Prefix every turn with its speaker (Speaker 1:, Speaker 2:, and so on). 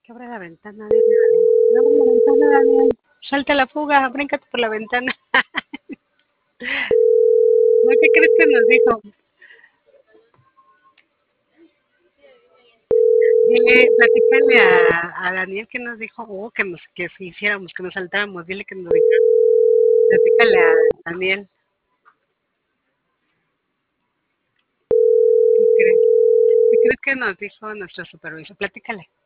Speaker 1: que abra la ventana, dile. Abre la ventana, Daniel. Salta a la fuga, bríncate por la ventana. ¿No? ¿Qué crees que nos dijo? Dile, platícale a Daniel que nos dijo, que si hiciéramos, que nos saltáramos, dile que nos diga, platícale a Daniel, ¿qué crees? ¿Qué crees que nos dijo nuestro supervisor? Platícale.